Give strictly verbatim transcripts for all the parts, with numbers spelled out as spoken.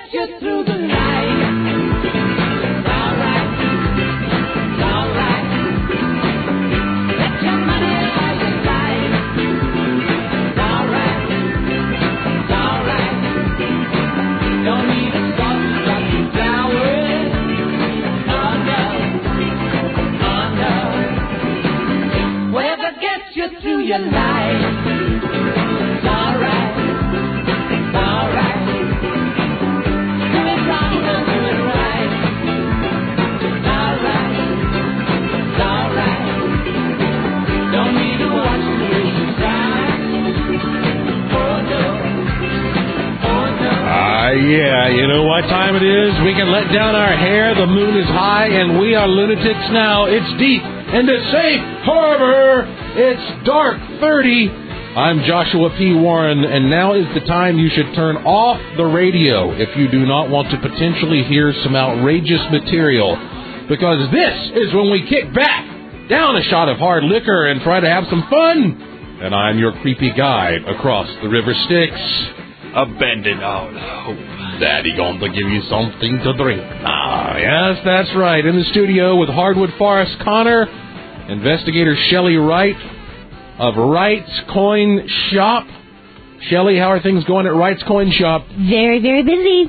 get you through the night. It's alright, it's alright. Bet your money all you like. It's alright, it's alright. Don't need a song to drop you down with. Oh no, oh no. Whatever gets you through your life. It's alright, it's alright. Do it wrong, don't do it right. It's alright, it's alright. Don't need to watch the way you cry. Oh no, oh no. Ah, yeah, you know what time it is? We can let down our hair, the moon is high, and we are lunatics now. It's deep into safe harbor. It's dark thirty. I'm Joshua P. Warren, and now is the time you should turn off the radio if you do not want to potentially hear some outrageous material, because this is when we kick back, down a shot of hard liquor, and try to have some fun. And I'm your creepy guide across the river Styx. Abandon all hope. Daddy gonna give you something to drink. Ah, yes, that's right. In the studio with Hardwood Forest Connor, investigator Shelley Wright of Wright's Coin Shop. Shelley, how are things going at Wright's Coin Shop? Very, very busy.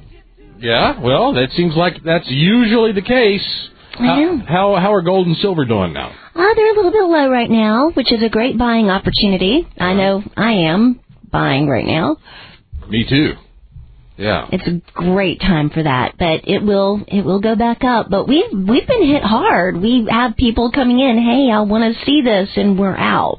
Yeah, well, that seems like that's usually the case. I know. How, how, how are gold and silver doing now? Uh, they're a little bit low right now, which is a great buying opportunity. I know I am buying right now. Me too. Yeah. It's a great time for that, but it will it will go back up. But we've we've been hit hard. We have people coming in, hey, I want to see this, and we're out.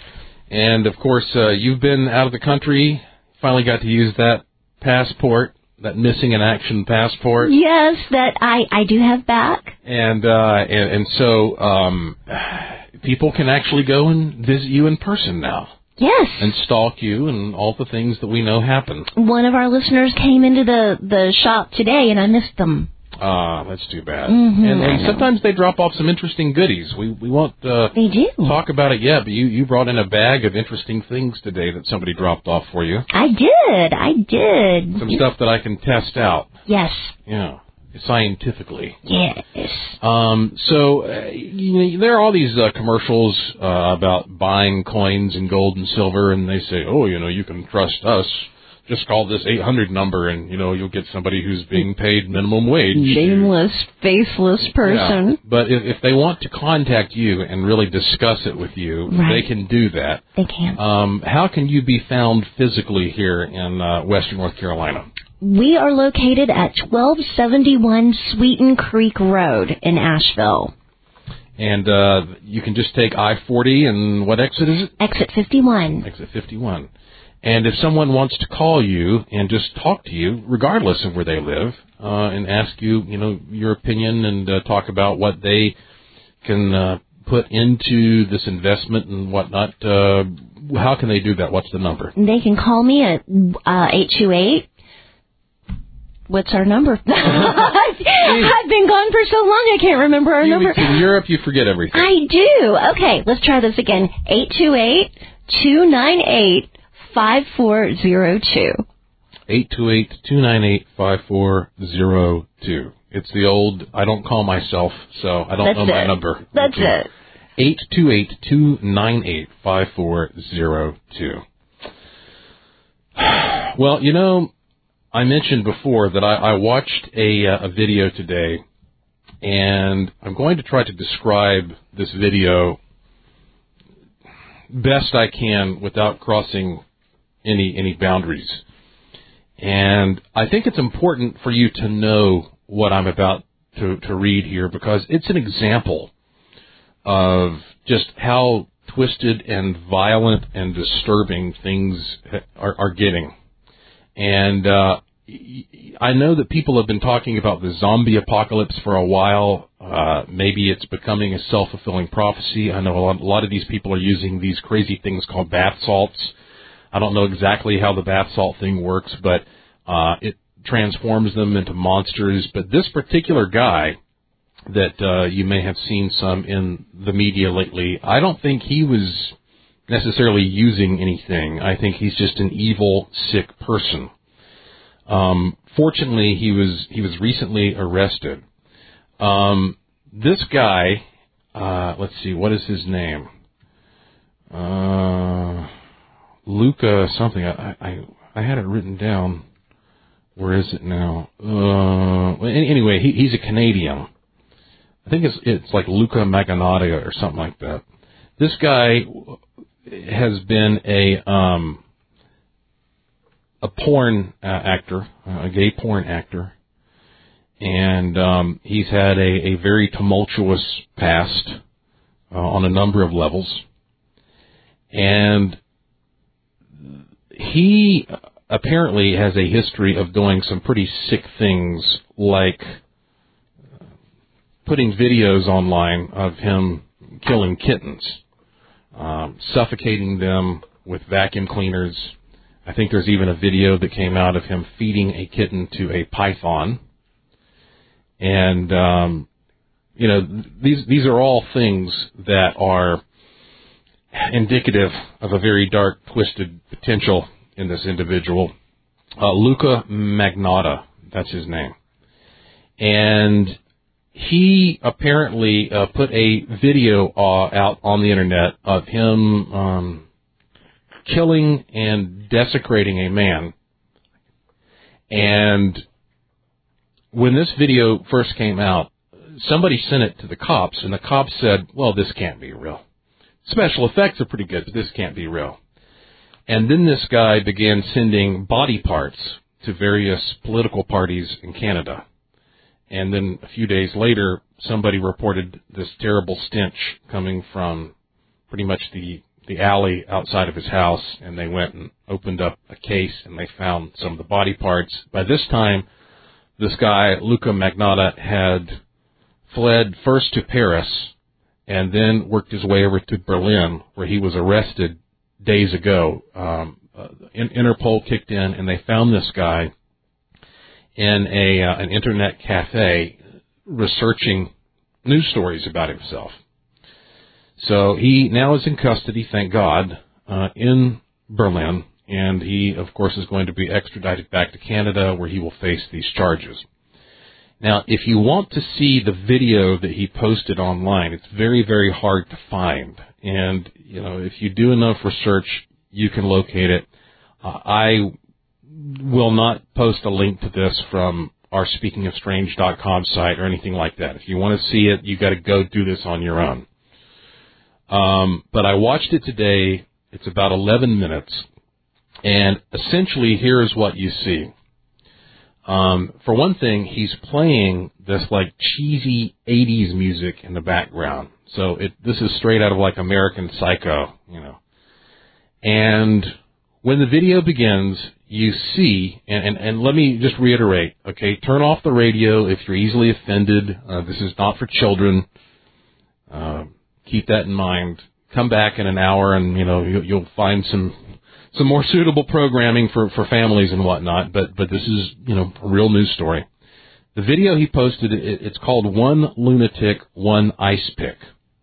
And of course, uh, you've been out of the country. Finally got to use that passport, that missing in action passport. Yes, that I I do have back. And uh, and, and so um, people can actually go and visit you in person now. Yes. And stalk you and all the things that we know happen. One of our listeners came into the, the shop today, and I missed them. Ah, that's too bad. Mm-hmm, and and sometimes they drop off some interesting goodies. We we won't uh, they do. talk about it yet, but you, you brought in a bag of interesting things today that somebody dropped off for you. I did. I did. Some stuff that I can test out. Yes. Yeah. Scientifically. Yes. Um, so uh, you know, there are all these uh, commercials uh, about buying coins and gold and silver, and they say, oh, you know, you can trust us. Just call this eight hundred number, and, you know, you'll get somebody who's being paid minimum wage. Nameless, faceless person. Yeah. But if, if they want to contact you and really discuss it with you, right. they can do that. They can. Um, how can you be found physically here in uh, Western North Carolina? We are located at twelve seventy-one Sweeten Creek Road in Asheville. And uh, you can just take I forty, and what exit is it? Exit fifty-one. Exit fifty-one. And if someone wants to call you and just talk to you, regardless of where they live, uh, and ask you, you know, your opinion and uh, talk about what they can uh, put into this investment and whatnot, uh, how can they do that? What's the number? They can call me at uh, eight two eight. What's our number? I've been gone for so long I can't remember our you, number. In Europe, you forget everything. I do. Okay, let's try this again. eight two eight, two nine eight, five four zero two. eight two eight, two nine eight, five four zero two. It's the old, I don't call myself, so I don't That's know it. my number. That's okay. it. eight two eight, two nine eight, five four zero two. Well, you know, I mentioned before that I, I watched a, uh, a video today, and I'm going to try to describe this video best I can without crossing any any boundaries. And I think it's important for you to know what I'm about to, to read here, because it's an example of just how twisted and violent and disturbing things are, are getting. And uh, I know that people have been talking about the zombie apocalypse for a while. Uh, maybe it's becoming a self-fulfilling prophecy. I know a lot, a lot of these people are using these crazy things called bath salts. I don't know exactly how the bath salt thing works, but uh, it transforms them into monsters. But this particular guy that uh, you may have seen some in the media lately, I don't think he was necessarily using anything. I think he's just an evil, sick person. Um, fortunately, he was he was recently arrested. Um, this guy, uh, let's see, what is his name? Uh, Luca something. I, I I had it written down. Where is it now? Uh, anyway, he, he's a Canadian. I think it's it's like Luca Magnotta or something like that. This guy has been a um, a porn uh, actor, a gay porn actor, and um, he's had a, a very tumultuous past uh, on a number of levels. And he apparently has a history of doing some pretty sick things, like putting videos online of him killing kittens, um, suffocating them with vacuum cleaners. I think there's even a video that came out of him feeding a kitten to a python. And, um, you know, these these are all things that are indicative of a very dark, twisted potential in this individual. Uh, Luca Magnotta, that's his name. And he apparently uh, put a video uh, out on the internet of him um, killing and desecrating a man. And when this video first came out, somebody sent it to the cops, and the cops said, well, this can't be real. Special effects are pretty good, but this can't be real. And then this guy began sending body parts to various political parties in Canada. And then a few days later, somebody reported this terrible stench coming from pretty much the, the alley outside of his house, and they went and opened up a case, and they found some of the body parts. By this time, this guy, Luca Magnotta, had fled first to Paris and then worked his way over to Berlin, where he was arrested days ago. Um, uh, Interpol kicked in, and they found this guy in a uh, an internet cafe researching news stories about himself. So he now is in custody, thank God, uh, in Berlin, and he, of course, is going to be extradited back to Canada, where he will face these charges. Now, if you want to see the video that he posted online, it's very, very hard to find. And, you know, if you do enough research, you can locate it. Uh, I will not post a link to this from our speaking of strange dot com site or anything like that. If you want to see it, you got to go do this on your own. Um, but I watched it today. It's about eleven minutes. And essentially, here's what you see. Um, for one thing, he's playing this like cheesy eighties music in the background. So it, this is straight out of like American Psycho, you know. And when the video begins, you see, and, and, and let me just reiterate, okay, turn off the radio if you're easily offended. Uh, this is not for children. Uh, keep that in mind. Come back in an hour and, you know, you, you'll find some some more suitable programming for, for families and whatnot, but, but this is, you know, a real news story. The video he posted, it, it's called One Lunatic, One Ice Pick.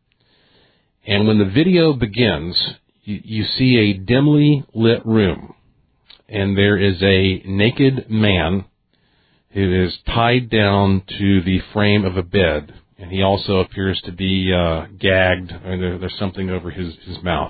And when the video begins, you, you see a dimly lit room, and there is a naked man who is tied down to the frame of a bed, and he also appears to be uh, gagged, or there, there's something over his, his mouth.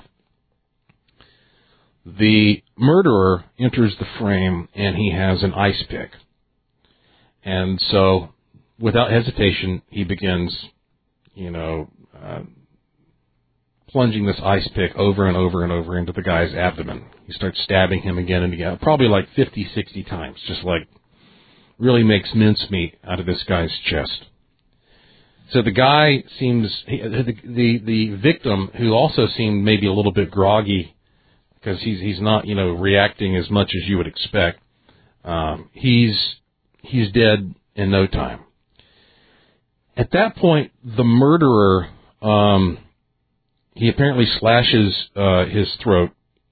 The murderer enters the frame, and he has an ice pick. And so, without hesitation, he begins, you know, uh, plunging this ice pick over and over and over into the guy's abdomen. He starts stabbing him again and again, probably like fifty, sixty times, just like really makes mincemeat out of this guy's chest. So the guy seems, he, the, the the victim, who also seemed maybe a little bit groggy, because he's he's not, you know, reacting as much as you would expect. Um, he's he's dead in no time. At that point, the murderer, um, he apparently slashes uh, his throat,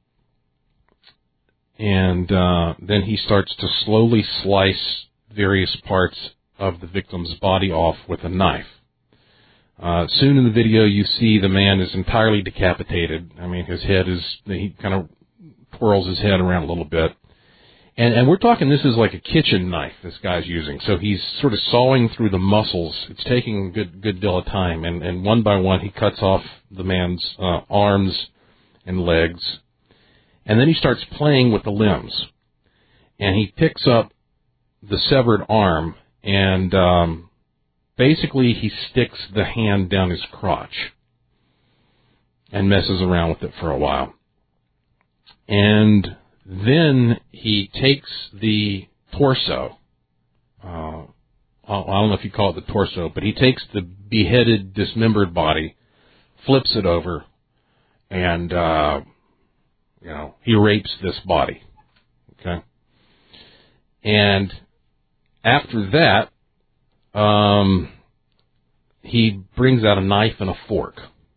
and uh, then he starts to slowly slice various parts of the victim's body off with a knife. Uh, soon in the video, you see the man is entirely decapitated. I mean, his head is, he kind of twirls his head around a little bit. And, and we're talking this is like a kitchen knife this guy's using. So he's sort of sawing through the muscles. It's taking a good, good deal of time. And, and one by one, he cuts off the man's uh, arms and legs. And then he starts playing with the limbs. And he picks up the severed arm, and um, basically he sticks the hand down his crotch and messes around with it for a while. And then he takes the torso, uh, I don't know if you call it the torso, but he takes the beheaded, dismembered body, flips it over, and, uh, you know, he rapes this body. Okay? And after that, um, he brings out a knife and a fork,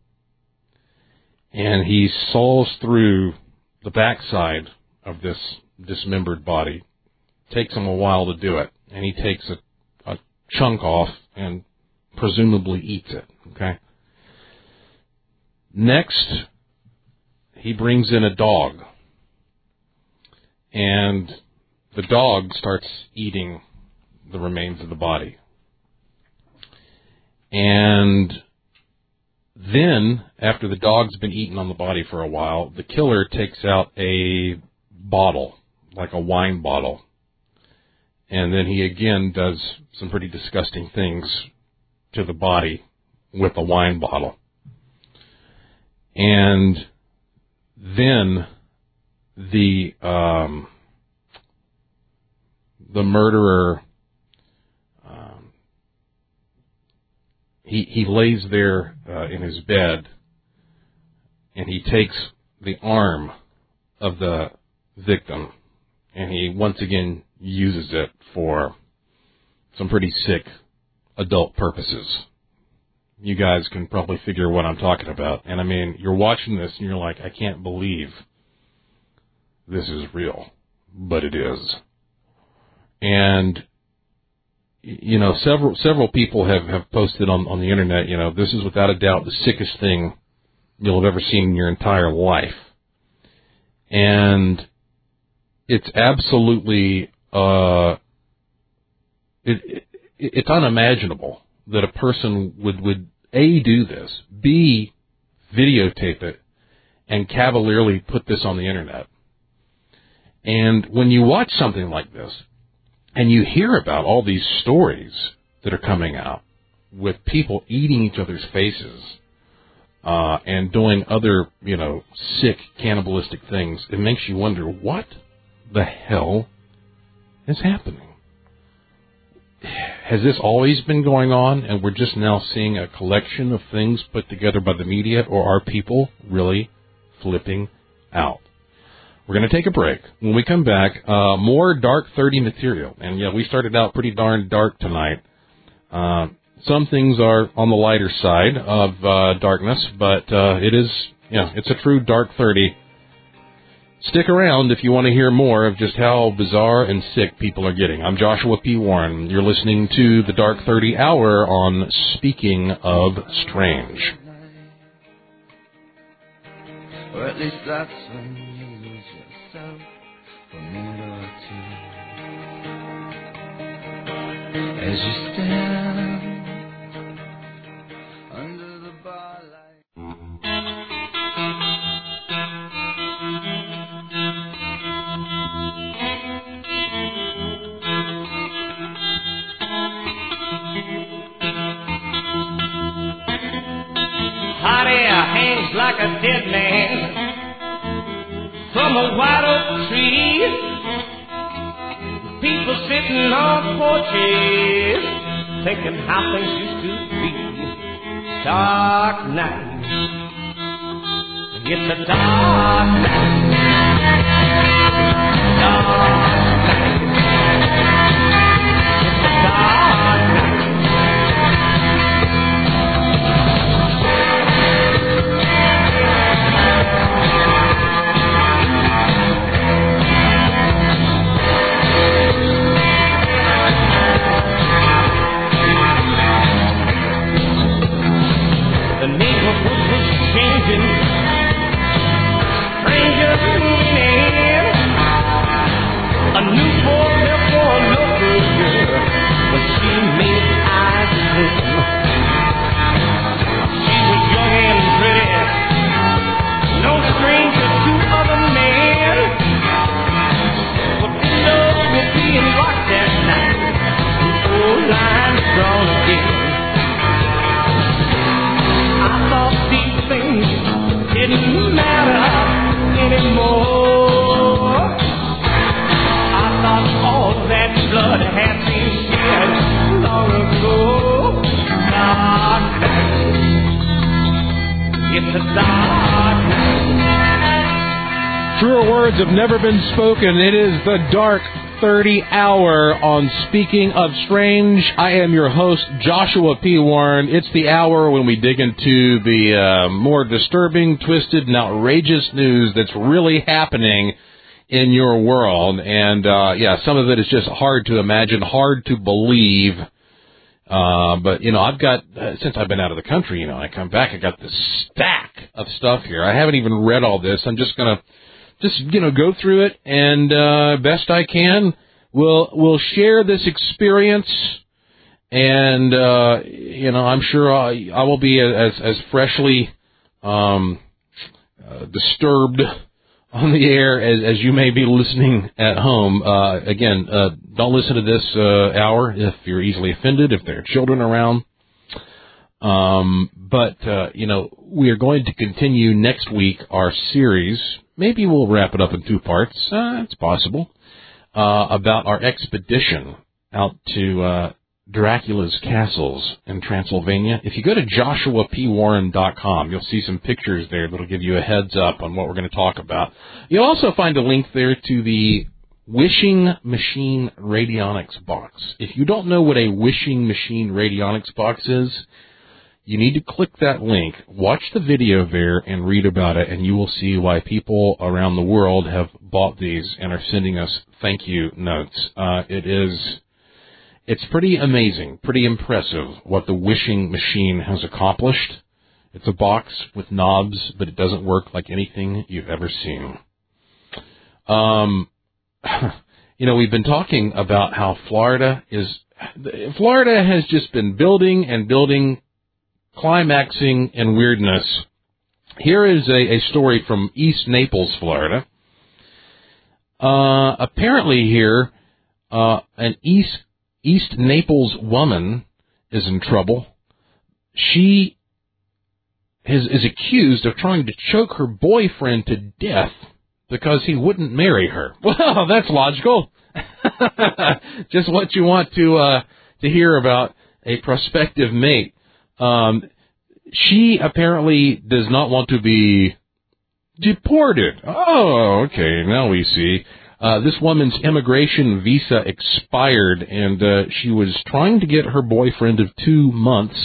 and he saws through the backside of this dismembered body. Takes him a while to do it, and he takes a, a chunk off and presumably eats it. Okay. Next, he brings in a dog, and the dog starts eating the remains of the body. And then, after the dog's been eaten on the body for a while, the killer takes out a bottle, like a wine bottle. And then he again does some pretty disgusting things to the body with a wine bottle. And then the um, the murderer, um, he he lays there uh, in his bed, and he takes the arm of the victim, and he once again uses it for some pretty sick adult purposes. You guys can probably figure what I'm talking about. And I mean, you're watching this and you're like, I can't believe this is real, but it is. And, you know, several several people have, have posted on, on the internet, you know, this is without a doubt the sickest thing you'll have ever seen in your entire life. And it's absolutely, uh, it, it, it's unimaginable that a person would, would A, do this, B, videotape it, and cavalierly put this on the internet. And when you watch something like this, and you hear about all these stories that are coming out with people eating each other's faces, uh, and doing other, you know, sick, cannibalistic things, it makes you wonder, what the hell is happening? Has this always been going on, and we're just now seeing a collection of things put together by the media, or are people really flipping out? We're going to take a break. When we come back, uh, more Dark thirty material. And, yeah, we started out pretty darn dark tonight. Uh, some things are on the lighter side of uh, darkness, but uh, it is, you know, it's a true Dark thirty. Stick around if you want to hear more of just how bizarre and sick people are getting. I'm Joshua P. Warren. You're listening to the Dark thirty Hour on Speaking of Strange. Or at least that's when you lose yourself for a minute or two. As you stand under the bar light. Hot air hangs like a dead man from a white oak tree. People sitting on porches thinking how things used to be. Dark night. It's a dark night. Dark night. It's a dark night. The neighborhood was changing, strangers in. A words have never been spoken. It is the Dark thirty hour on Speaking of Strange. I am your host, Joshua P. Warren. It's the hour when we dig into the uh, more disturbing, twisted, and outrageous news that's really happening in your world. And, uh, yeah, some of it is just hard to imagine, hard to believe. Uh, but, you know, I've got, uh, since I've been out of the country, you know, I come back, I got this stack of stuff here. I haven't even read all this. I'm just going to just, you know, go through it, and uh, best I can, we'll, we'll share this experience, and, uh, you know, I'm sure I, I will be as, as freshly um, uh, disturbed on the air as, as you may be listening at home. Uh, again, uh, don't listen to this uh, hour if you're easily offended, if there are children around. Um, but, uh, you know, we are going to continue next week our series. Maybe we'll wrap it up in two parts. Uh, it's possible. Uh, about our expedition out to uh, Dracula's castles in Transylvania. If you go to joshua p warren dot com, you'll see some pictures there that'll give you a heads up on what we're going to talk about. You'll also find a link there to the Wishing Machine Radionics box. If you don't know what a Wishing Machine Radionics box is, you need to click that link, watch the video there, and read about it, and you will see why people around the world have bought these and are sending us thank you notes. Uh, it is, it's pretty amazing, pretty impressive what the Wishing Machine has accomplished. It's a box with knobs, but it doesn't work like anything you've ever seen. Um, you know, we've been talking about how Florida is, Florida has just been building and building, climaxing in weirdness. Here is a, a story from East Naples, Florida. Uh, apparently here, uh, an East, East Naples woman is in trouble. She is, is accused of trying to choke her boyfriend to death because he wouldn't marry her. Well, that's logical. Just what you want to, uh, to hear about a prospective mate. Um, she apparently does not want to be deported. Oh, okay, now we see. Uh, this woman's immigration visa expired, and uh, she was trying to get her boyfriend of two months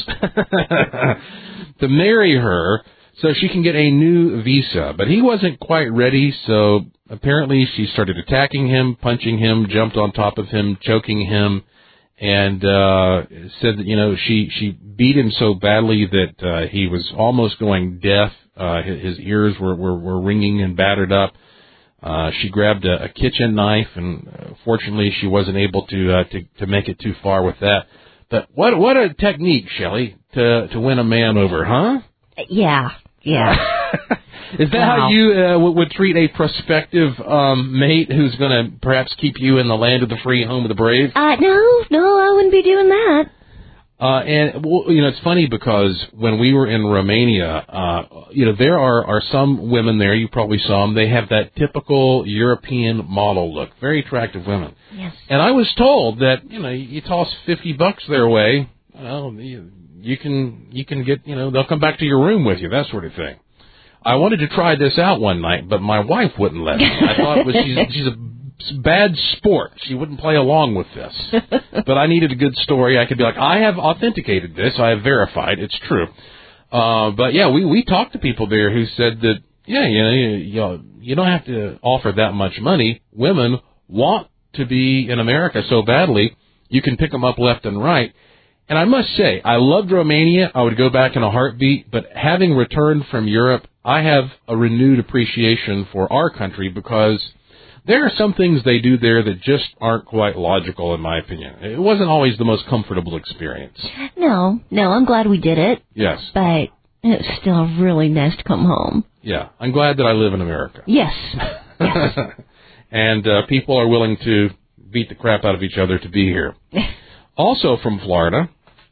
to marry her so she can get a new visa. But he wasn't quite ready, so apparently she started attacking him, punching him, jumped on top of him, choking him, and uh said that, you know, she she beat him so badly that uh he was almost going deaf. Uh his, his ears were, were were ringing and battered up. Uh she grabbed a, a kitchen knife, and uh, fortunately she wasn't able to uh to to make it too far with that. But what what a technique, Shelley, to to win a man over, huh? Yeah. Yeah. Is that Wow. how you uh, w- would treat a prospective um, mate who's going to perhaps keep you in the land of the free, home of the brave? Uh, no, no, I wouldn't be doing that. Uh, and, well, you know, it's funny because when we were in Romania, uh, you know, there are, are some women there, you probably saw them, they have that typical European model look, very attractive women. Yes. And I was told that, you know, you toss fifty bucks their way, well, you, you can, you can get, you know, they'll come back to your room with you, that sort of thing. I wanted to try this out one night, but my wife wouldn't let me. I thought it was, she's, she's a bad sport. She wouldn't play along with this. But I needed a good story. I could be like, I have authenticated this. I have verified. It's true. Uh, but yeah, we, we talked to people there who said that, yeah, you know, you, you know, you don't have to offer that much money. Women want to be in America so badly, you can pick them up left and right. And I must say, I loved Romania. I would go back in a heartbeat. But having returned from Europe, I have a renewed appreciation for our country because there are some things they do there that just aren't quite logical, in my opinion. It wasn't always the most comfortable experience. No, no, I'm glad we did it. Yes. But it's still really nice to come home. Yeah. I'm glad that I live in America. Yes. Yes. And uh, people are willing to beat the crap out of each other to be here. Also from Florida,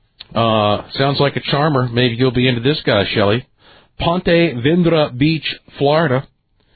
uh, sounds like a charmer. Maybe you'll be into this guy, Shelley. Ponte Vedra Beach, Florida.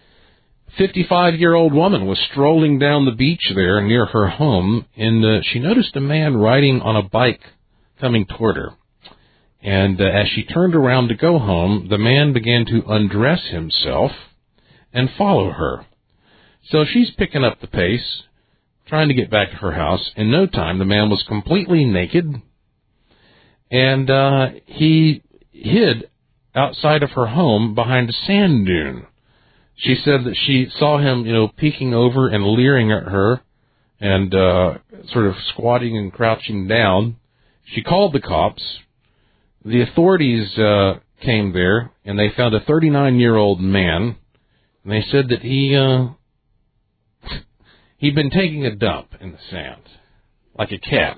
fifty-five-year-old woman was strolling down the beach there near her home, and uh, she noticed a man riding on a bike coming toward her. And uh, as she turned around to go home, the man began to undress himself and follow her. So she's picking up the pace, trying to get back to her house. In no time, the man was completely naked, and uh, he hid outside of her home behind a sand dune. She said that she saw him, you know, peeking over and leering at her and uh, sort of squatting and crouching down. She called the cops. The authorities uh, came there, and they found a thirty-nine-year-old man, and they said that he, uh, he'd been taking a dump in the sand, like a cat.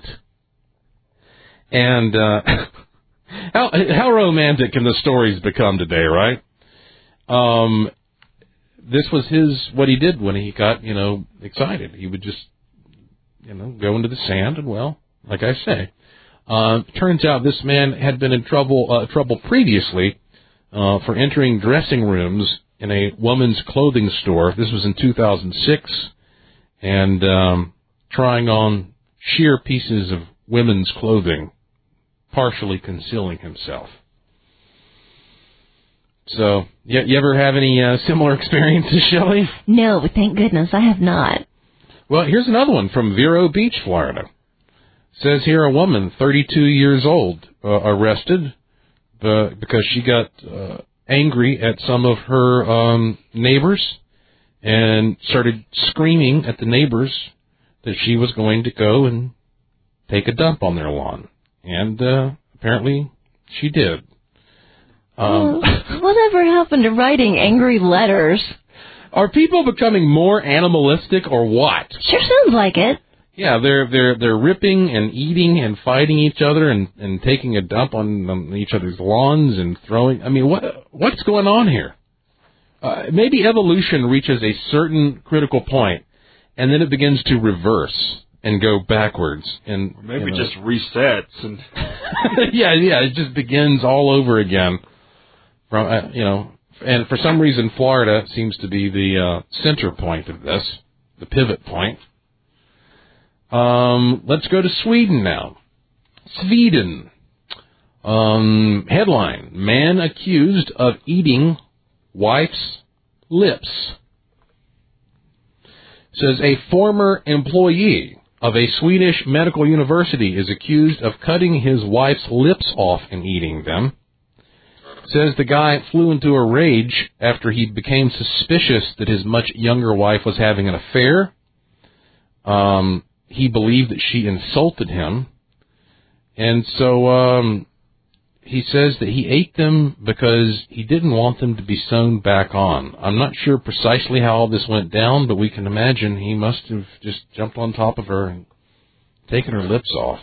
And uh, how, how romantic can the stories become today, right? Um... This was his, what he did when he got, you know, excited. He would just, you know, go into the sand and, well, like I say. Uh, turns out this man had been in trouble, uh, trouble previously, uh, for entering dressing rooms in a woman's clothing store. This was in two thousand six, and, um, trying on sheer pieces of women's clothing, partially concealing himself. So, you, you ever have any uh, similar experiences, Shelley? No, thank goodness I have not. Well, here's another one from Vero Beach, Florida. It says here a woman, thirty-two years old, uh, arrested uh, because she got uh, angry at some of her um, neighbors and started screaming at the neighbors that she was going to go and take a dump on their lawn. And uh, apparently she did. Um, well, whatever happened to writing angry letters? Are people becoming more animalistic or what? Sure sounds like it. Yeah, they're they're they're ripping and eating and fighting each other and, and taking a dump on, on each other's lawns and throwing. I mean, what what's going on here? Uh, maybe evolution reaches a certain critical point, and then it begins to reverse and go backwards, and maybe you know, just resets and yeah, yeah, it just begins all over again. From uh, you know, and for some reason, Florida seems to be the uh, center point of this, the pivot point. Um, let's go to Sweden now. Sweden. Um, headline: Man accused of eating wife's lips. Says a former employee of a Swedish medical university is accused of cutting his wife's lips off and eating them. Says the guy flew into a rage after he became suspicious that his much younger wife was having an affair. Um, he believed that she insulted him. And so um, he says that he ate them because he didn't want them to be sewn back on. I'm not sure precisely how all this went down, but we can imagine he must have just jumped on top of her and taken her lips off.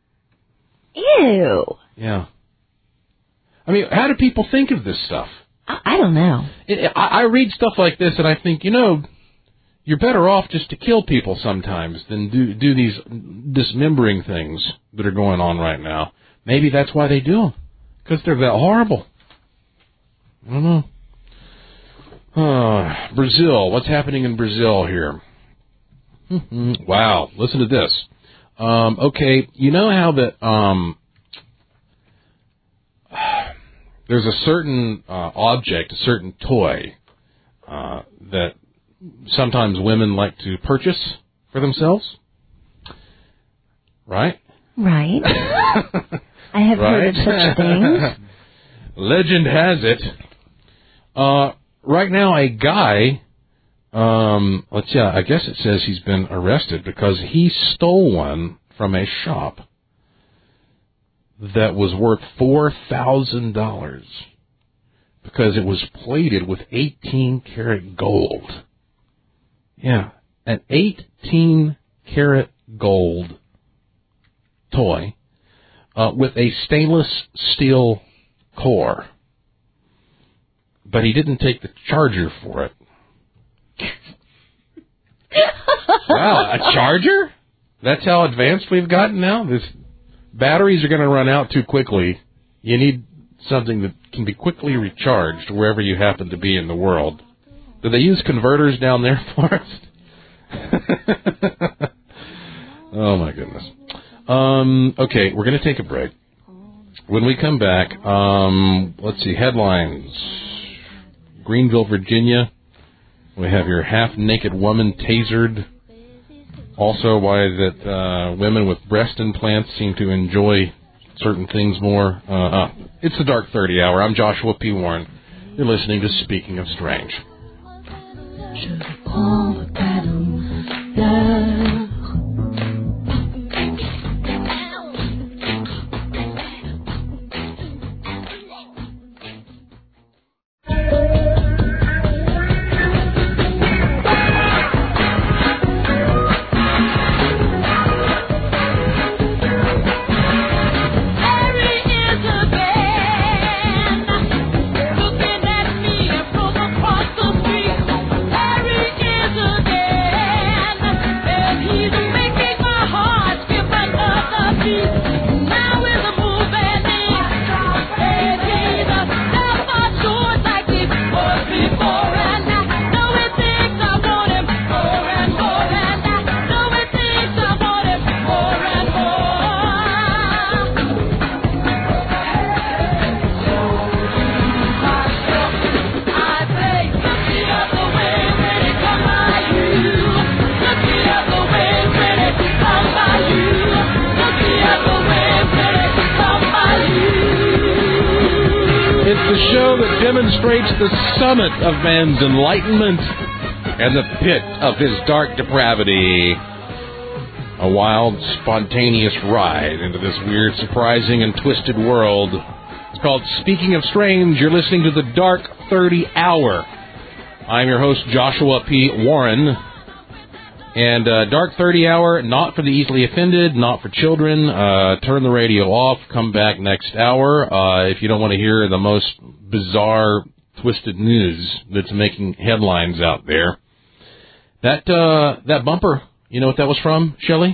Ew. Yeah. I mean, how do people think of this stuff? I, I don't know. It, I, I read stuff like this and I think, you know, you're better off just to kill people sometimes than do do these dismembering things that are going on right now. Maybe that's why they do them, because they're that horrible. I don't know. Uh, Brazil. What's happening in Brazil here? Wow. Listen to this. Um, okay, you know how that um, there's a certain uh, object, a certain toy uh, that sometimes women like to purchase for themselves, right? Right. I have right? heard of such things. Legend has it. Uh, right now, a guy, um, let's see, I guess it says he's been arrested because he stole one from a shop that was worth four thousand dollars because it was plated with eighteen karat gold. Yeah, an eighteen karat gold toy uh, with a stainless steel core. But he didn't take the charger for it. Wow, a charger? That's how advanced we've gotten now? This batteries are going to run out too quickly. You need something that can be quickly recharged wherever you happen to be in the world. Do they use converters down there for us? Oh, my goodness. Um, okay, we're going to take a break. When we come back, um, let's see, headlines. Greenville, Virginia. We have your half-naked woman tasered. Also, why that uh, women with breast implants seem to enjoy certain things more. Uh, uh, it's the Dark thirty Hour. I'm Joshua P. Warren. You're listening to Speaking of Strange. Demonstrates the summit of man's enlightenment and the pit of his dark depravity. A wild, spontaneous ride into this weird, surprising, and twisted world. It's called Speaking of Strange. You're listening to the Dark thirty Hour. I'm your host, Joshua P. Warren. And uh, Dark thirty Hour, not for the easily offended, not for children. Uh, turn the radio off. Come back next hour uh, if you don't want to hear the most bizarre, twisted news that's making headlines out there. That uh, that bumper, you know what that was from, Shelley?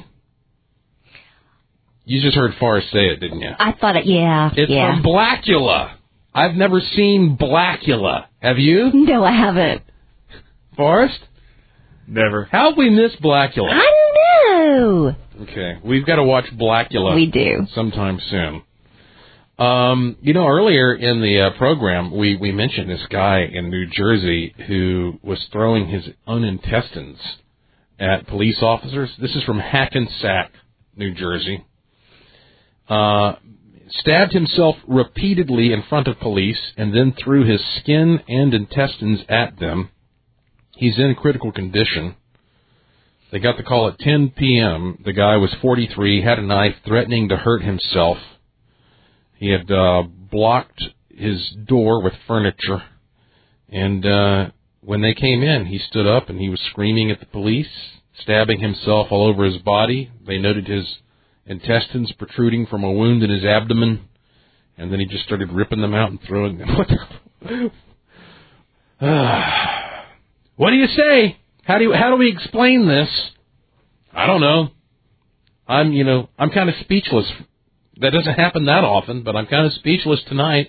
You just heard Forrest say it, didn't you? I thought it, yeah. It's yeah. from Blackula. I've never seen Blackula. Have you? No, I haven't. Forrest? Never. How have we missed Blackula? I don't know. Okay, we've got to watch Blackula. We do. Sometime soon. Um, you know, earlier in the uh, program, we, we mentioned this guy in New Jersey who was throwing his own intestines at police officers. This is from Hackensack, New Jersey. Uh, stabbed himself repeatedly in front of police and then threw his skin and intestines at them. He's in critical condition. They got the call at ten p.m. The guy was forty-three, had a knife, threatening to hurt himself. He had uh, blocked his door with furniture, and uh, when they came in, he stood up and he was screaming at the police, stabbing himself all over his body. They noted his intestines protruding from a wound in his abdomen, and then he just started ripping them out and throwing them. What the... uh, what do you say? How do you, how do we explain this? I don't know. I'm, you know, I'm kind of speechless. That doesn't happen that often, but I'm kind of speechless tonight.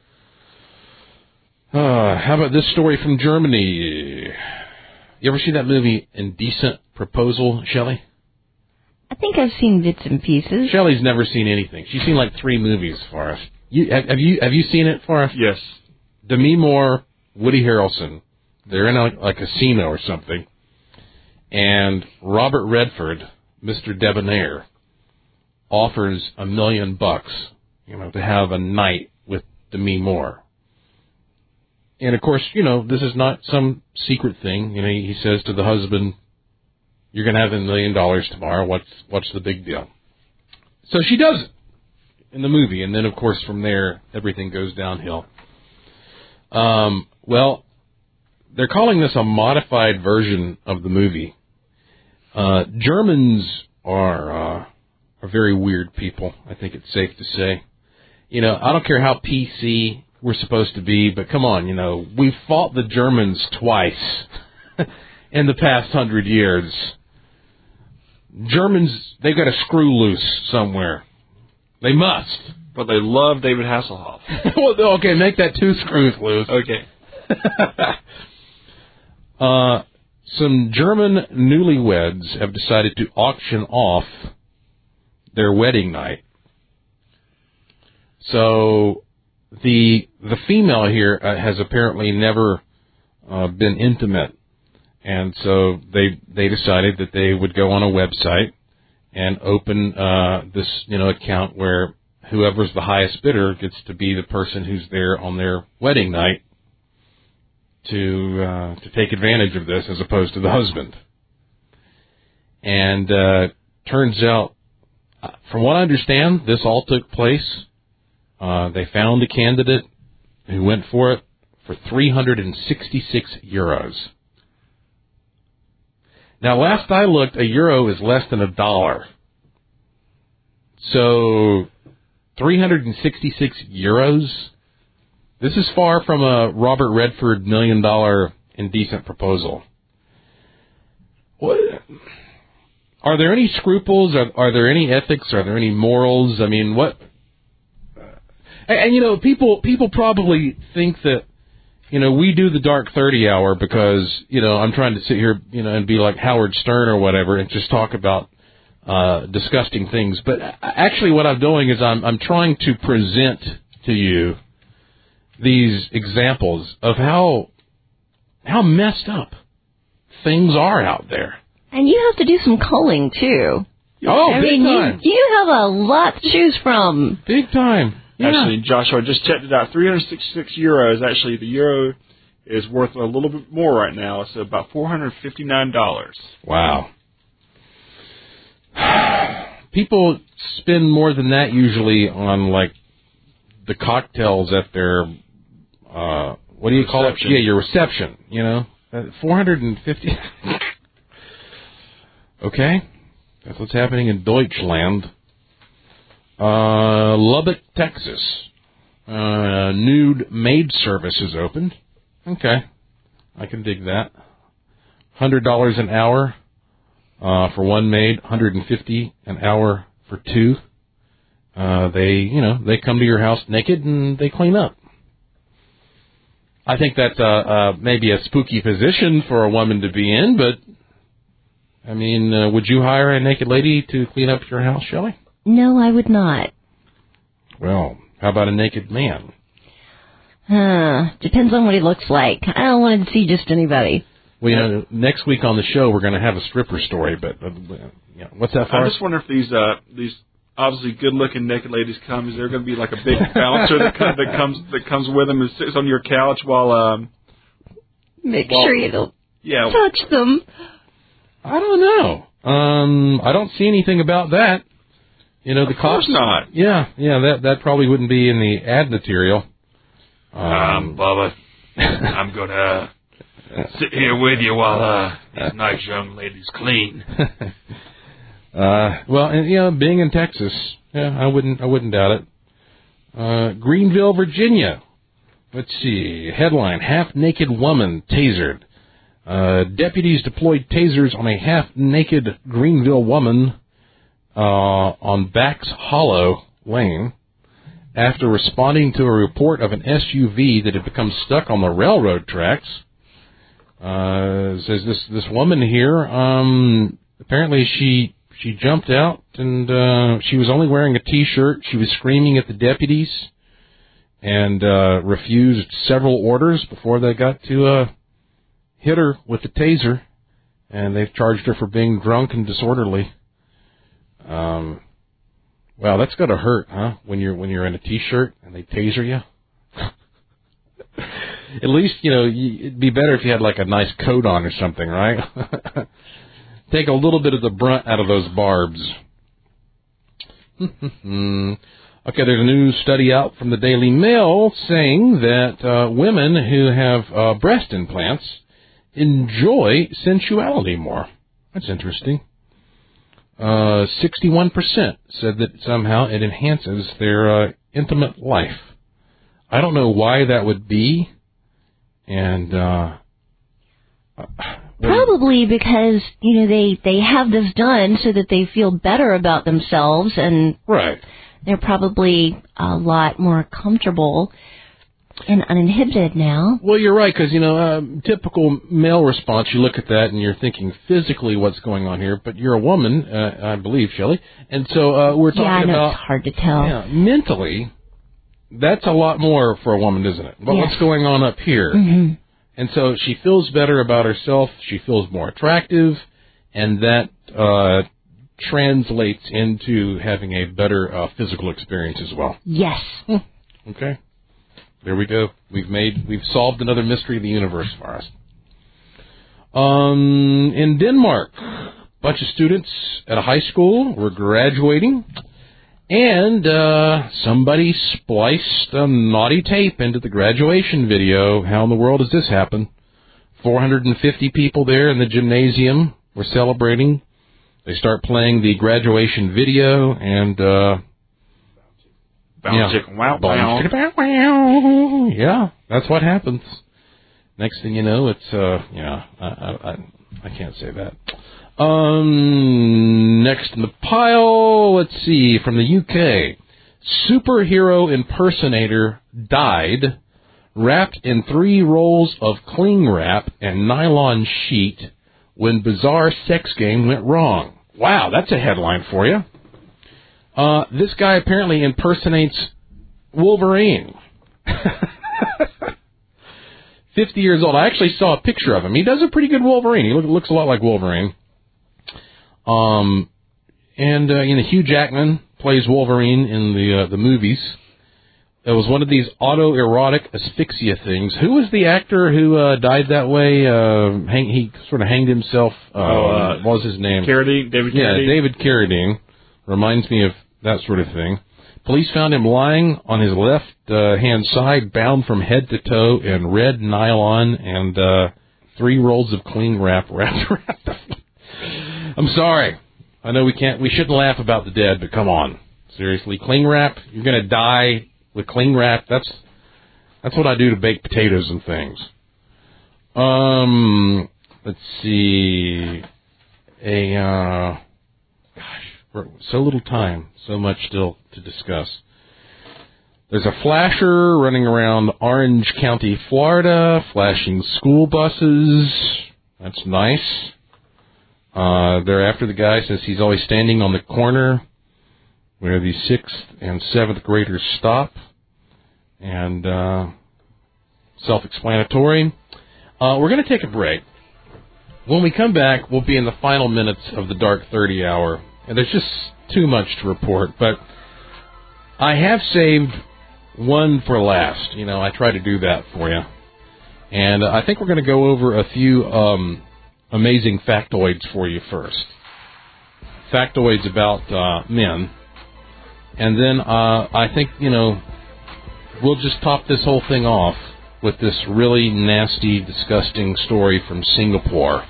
Uh, how about this story from Germany? You ever see that movie, Indecent Proposal, Shelley? I think I've seen bits and pieces. Shelley's never seen anything. She's seen like three movies for us. You, have, have you have you seen it for us? Yes. Demi Moore, Woody Harrelson. They're in a, a casino or something. And Robert Redford, Mister Debonair, offers a million bucks, you know, to have a night with Demi Moore. And of course, you know, this is not some secret thing. You know, he says to the husband, "You're going to have a million dollars tomorrow. What's what's the big deal?" So she does it in the movie, and then of course from there everything goes downhill. Um, well, they're calling this a modified version of the movie. Uh, Germans are uh, are very weird people, I think it's safe to say. You know, I don't care how P C we're supposed to be, but come on, you know, we've fought the Germans twice in the past hundred years. Germans, they've got a screw loose somewhere. They must. But they love David Hasselhoff. Well, okay, make that two screws loose. Okay. uh, some German newlyweds have decided to auction off their wedding night. So the the female here uh, has apparently never uh, been intimate And so they they decided that they would go on a website and open uh, this, you know, account where whoever's the highest bidder gets to be the person who's there on their wedding night to uh, to take advantage of this as opposed to the husband. And uh, turns out, from what I understand, this all took place. Uh, they found a candidate who went for it for three hundred sixty-six euros. Now, last I looked, a euro is less than a dollar. So, three hundred sixty-six euros? This is far from a Robert Redford million dollar indecent proposal. What? Are there any scruples? Are, are there any ethics? Are there any morals? I mean, what? And, and, you know, people people probably think that, you know, we do the Dark thirty hour because, you know, I'm trying to sit here, you know, and be like Howard Stern or whatever and just talk about uh, disgusting things. But actually what I'm doing is I'm, I'm trying to present to you these examples of how how messed up things are out there. And you have to do some culling, too. Oh, I big mean, time. You, you have a lot to choose from. Big time. Yeah. Actually, Joshua, I just checked it out. three hundred sixty-six euros. Actually, the euro is worth a little bit more right now. It's about four hundred fifty-nine dollars. Wow. People spend more than that usually on, like, the cocktails at their, uh, what do you call it? Reception. Yeah, your reception, you know? Uh, four hundred fifty. Okay. That's what's happening in Deutschland. Uh, Lubbock, Texas. Uh, nude maid service is opened. Okay. I can dig that. one hundred dollars an hour uh, for one maid, one hundred fifty dollars an hour for two. Uh, they, you know, they come to your house naked and they clean up. I think that's uh, uh, maybe a spooky position for a woman to be in, but, I mean, uh, would you hire a naked lady to clean up your house, Shelley? No, I would not. Well, how about a naked man? Uh, depends on what he looks like. I don't want to see just anybody. Well, you know, next week on the show we're going to have a stripper story, but uh, you know, what's that for? I just wonder if these uh, these obviously good-looking naked ladies come. Is there going to be like a big bouncer that, comes, that comes that comes with them and sits on your couch while um Make well, sure you don't yeah touch them. I don't know. Um, I don't see anything about that. You know, the Of course cops. not. Yeah, yeah, that that probably wouldn't be in the ad material. Um, Um, Bubba, I'm gonna sit here with you while uh, these nice young ladies clean. uh, well, and, you know, being in Texas, yeah, I wouldn't, I wouldn't doubt it. Uh, Greenville, Virginia. Let's see. Headline: half-naked woman tasered. Uh, deputies deployed tasers on a half-naked Greenville woman uh, on Bax Hollow Lane after responding to a report of an S U V that had become stuck on the railroad tracks. Uh, says this this woman here, um, apparently she she jumped out and uh, she was only wearing a T-shirt. She was screaming at the deputies and uh, refused several orders before they got to uh, hit her with the taser, and they've charged her for being drunk and disorderly. Um, wow, that's gotta hurt, huh? When you're when you're in a T-shirt and they taser you. At least, you know, it'd be better if you had like a nice coat on or something, right? Take a little bit of the brunt out of those barbs. Okay, there's a new study out from the Daily Mail saying that uh, women who have uh, breast implants enjoy sensuality more. That's interesting. Uh, sixty-one percent said that somehow it enhances their uh, intimate life. I don't know why that would be. And, uh, Probably because, you know, they, they have this done so that they feel better about themselves, and right. they're probably a lot more comfortable and uninhibited now. Well, you're right, because, you know, uh, typical male response, you look at that and you're thinking physically what's going on here, but you're a woman, uh, I believe, Shelley, and so uh, we're talking yeah, I know about... it's hard to tell. Yeah, mentally, that's a lot more for a woman, isn't it? But Yes. what's going on up here? Mm-hmm. And so she feels better about herself. She feels more attractive, and that uh, translates into having a better uh, physical experience as well. Yes. Okay. There we go. We've made, we've solved another mystery of the universe for us. Um, in Denmark, a bunch of students at a high school were graduating, and uh, somebody spliced a naughty tape into the graduation video. How in the world does this happen? four hundred fifty people there in the gymnasium were celebrating. They start playing the graduation video, and uh, Bounce yeah. chicken, wow, Bounce wow. chicken, wow. Yeah, that's what happens. Next thing you know, it's, uh, yeah, I, I, I, I can't say that. Um, next in the pile, let's see, from the U K. Superhero impersonator died wrapped in three rolls of cling wrap and nylon sheet when bizarre sex game went wrong. Wow, that's a headline for you. Uh, this guy apparently impersonates Wolverine. fifty years old. I actually saw a picture of him. He does a pretty good Wolverine. He look, looks a lot like Wolverine. Um, and, uh, you know, Hugh Jackman plays Wolverine in the, uh, the movies. It was one of these autoerotic asphyxia things. Who was the actor who, uh, died that way? Uh, hang, he sort of hanged himself. Uh, Oh, uh, what was his name? Carradine, David Yeah, Carradine. David Carradine. Reminds me of that sort of thing. Police found him lying on his left uh, hand side, bound from head to toe in red nylon and uh, three rolls of cling wrap wrapped around the I'm sorry. I know we can't. We shouldn't laugh about the dead, but come on, seriously, cling wrap. You're going to die with cling wrap. That's that's what I do to bake potatoes and things. Um, let's see. A uh, gosh. For so little time, so much still to discuss. There's a flasher running around Orange County, Florida, flashing school buses. That's nice. Uh, they're after the guy, says he's always standing on the corner where the sixth and seventh graders stop. And uh, self-explanatory. Uh, we're going to take a break. When we come back, we'll be in the final minutes of the Dark thirty hour. And there's just too much to report, but I have saved one for last. You know, I try to do that for you. And I think we're going to go over a few um, amazing factoids for you first. Factoids about uh, men. And then uh, I think, you know, we'll just top this whole thing off with this really nasty, disgusting story from Singapore.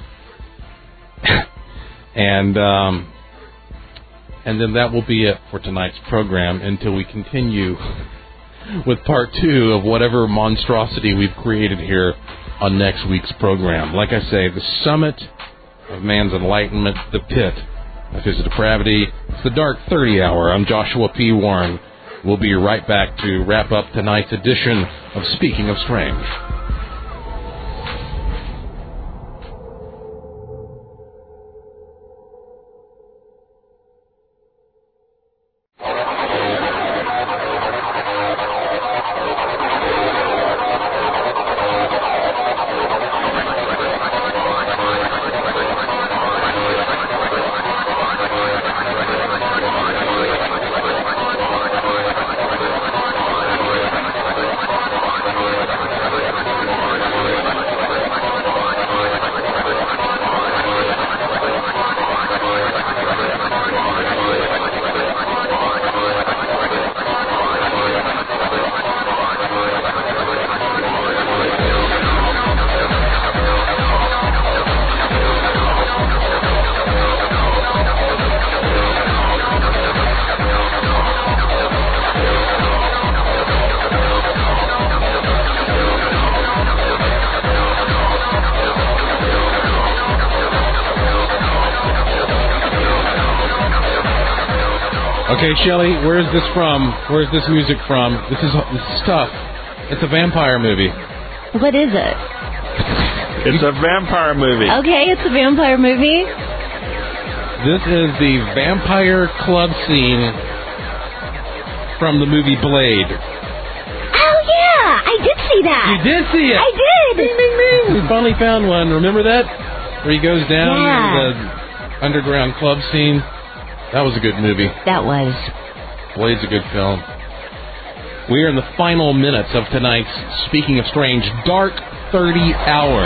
and... Um, And then that will be it for tonight's program until we continue with part two of whatever monstrosity we've created here on next week's program. Like I say, the summit of man's enlightenment, the pit of his depravity. It's the Dark thirty hour. I'm Joshua P. Warren. We'll be right back to wrap up tonight's edition of Speaking of Strange. Okay, Shelley, where's this from? Where's this music from? This is this is tough. It's a vampire movie. What is it? It's a vampire movie. Okay, it's a vampire movie. This is the vampire club scene from the movie Blade. Oh, yeah, I did see that. You did see it. I did. good. Ding, ding, ding. We finally found one. Remember that? Where he goes down Yeah. to the underground club scene. That was a good movie. That was. Blade's a good film. We are in the final minutes of tonight's Speaking of Strange Dark thirty Hour.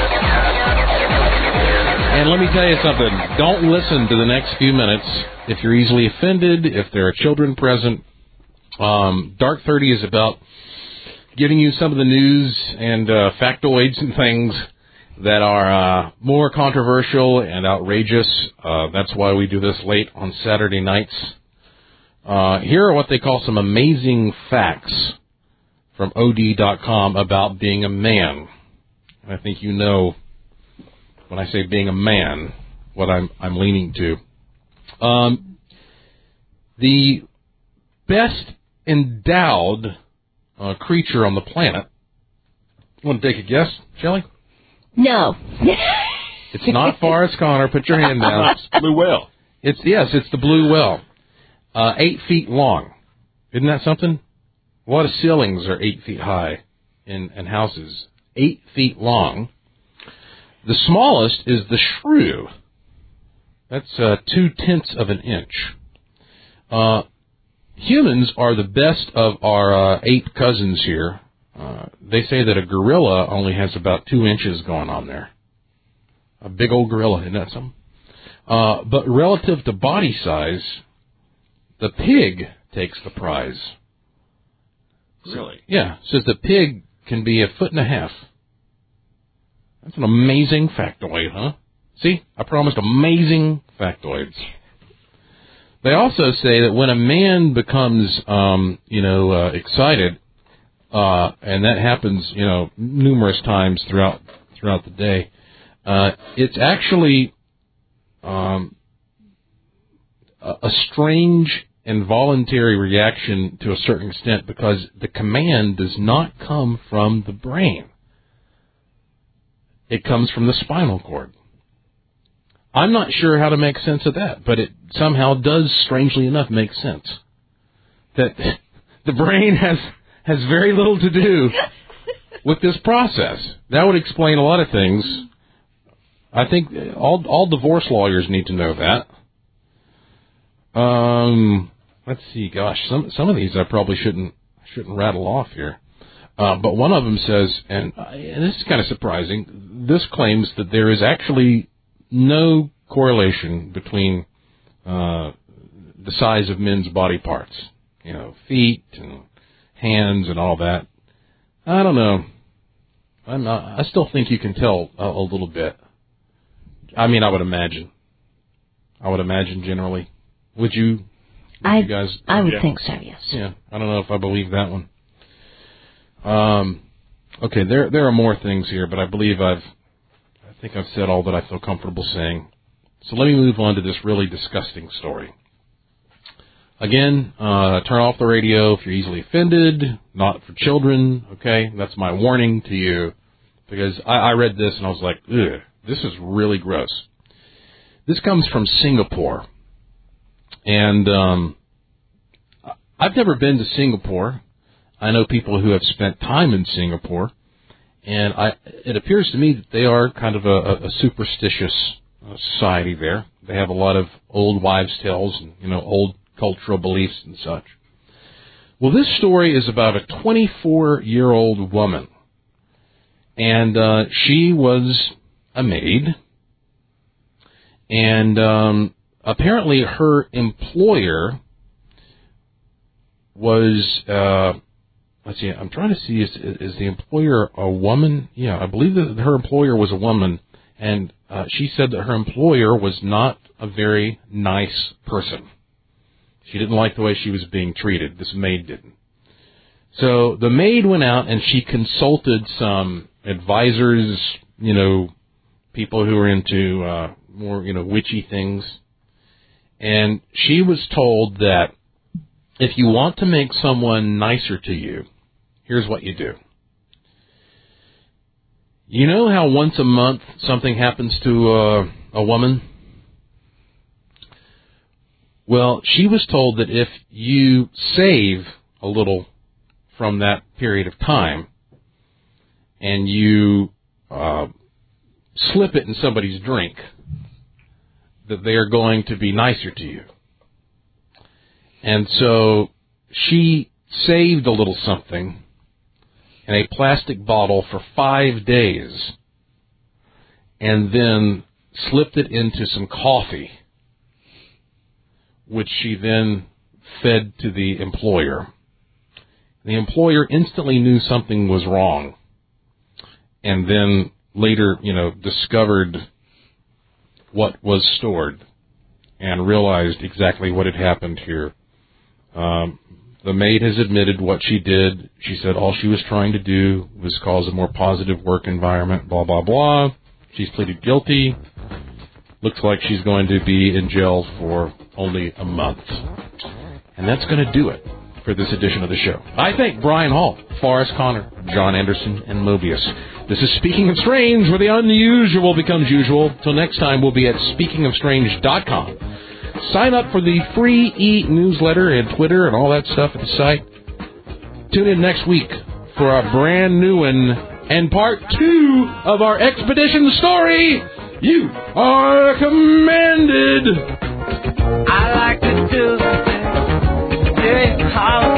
And let me tell you something. Don't listen to the next few minutes if you're easily offended, if there are children present. Um, Dark thirty is about giving you some of the news and uh, factoids and things that are uh, more controversial and outrageous. Uh, that's why we do this late on Saturday nights. Uh, here are what they call some amazing facts from O D dot com about being a man. I think you know when I say being a man what I'm, I'm leaning to. Um, the best endowed uh, creature on the planet. You want to take a guess, Shelley? No. It's not Forrest Connor. Put your hand down. Blue whale. It's yes, it's the blue whale. Uh, eight feet long. Isn't that something? A lot of ceilings are eight feet high in, in houses. Eight feet long. The smallest is the shrew. That's uh, two-tenths of an inch. Uh, humans are the best of our uh, eight cousins here. Uh, they say that a gorilla only has about two inches going on there. A big old gorilla, isn't that something? Uh, but relative to body size, the pig takes the prize. Really? Yeah, says the pig can be a foot and a half. That's an amazing factoid, huh? See, I promised amazing factoids. They also say that when a man becomes, um, you know, uh, excited, uh, and that happens, you know, numerous times throughout throughout the day, uh, it's actually um, a, a strange involuntary reaction to a certain extent because the command does not come from the brain. It comes from the spinal cord. I'm not sure how to make sense of that, but it somehow does, strangely enough, make sense. That the brain has, has very little to do with this process. That would explain a lot of things. I think all all divorce lawyers need to know that. Um, let's see. Gosh, some some of these I probably shouldn't shouldn't rattle off here. Uh, but one of them says, and, and this is kind of surprising. This claims that there is actually no correlation between uh, the size of men's body parts. You know, feet and hands and all that. I don't know. I'm not, I still think you can tell a, a little bit. I mean, I would imagine. I would imagine generally. Would you? Would I you guys? I would Yeah. think so. Yes. Yeah. I don't know if I believe that one. Um. Okay. There there are more things here, but I believe I've. I think I've said all that I feel comfortable saying. So let me move on to this really disgusting story. Again, uh, turn off the radio if you're easily offended. Not for children. Okay, that's my warning to you, because I, I read this and I was like, ugh, this is really gross. This comes from Singapore, and um, I've never been to Singapore. I know people who have spent time in Singapore, and I, it appears to me that they are kind of a, a superstitious uh, society there. They have a lot of old wives' tales and, you know, old cultural beliefs and such. Well, this story is about a twenty-four-year-old woman, and uh, she was a maid, and um, apparently her employer was, uh, let's see, I'm trying to see, is, is the employer a woman? Yeah, I believe that her employer was a woman, and uh, she said that her employer was not a very nice person. She didn't like the way she was being treated. This maid didn't. So the maid went out and she consulted some advisors, you know, people who are into uh, more, you know, witchy things. And she was told that if you want to make someone nicer to you, here's what you do. You know how once a month something happens to uh, a woman? Well, she was told that if you save a little from that period of time and you uh, slip it in somebody's drink, that they are going to be nicer to you. And so she saved a little something in a plastic bottle for five days and then slipped it into some coffee, which she then fed to the employer. The employer instantly knew something was wrong and then later, you know, discovered what was stored and realized exactly what had happened here. Um, the maid has admitted what she did. She said all she was trying to do was cause a more positive work environment, blah, blah, blah. She's pleaded guilty. Looks like she's going to be in jail for only a month. And that's going to do it for this edition of the show. I thank Brian Hall, Forrest Connor, John Anderson, and Mobius. This is Speaking of Strange, where the unusual becomes usual. Till next time, we'll be at speaking of strange dot com. Sign up for the free e-newsletter and Twitter and all that stuff at the site. Tune in next week for a brand new one and part two of our expedition story. You are commanded. I like to do it. How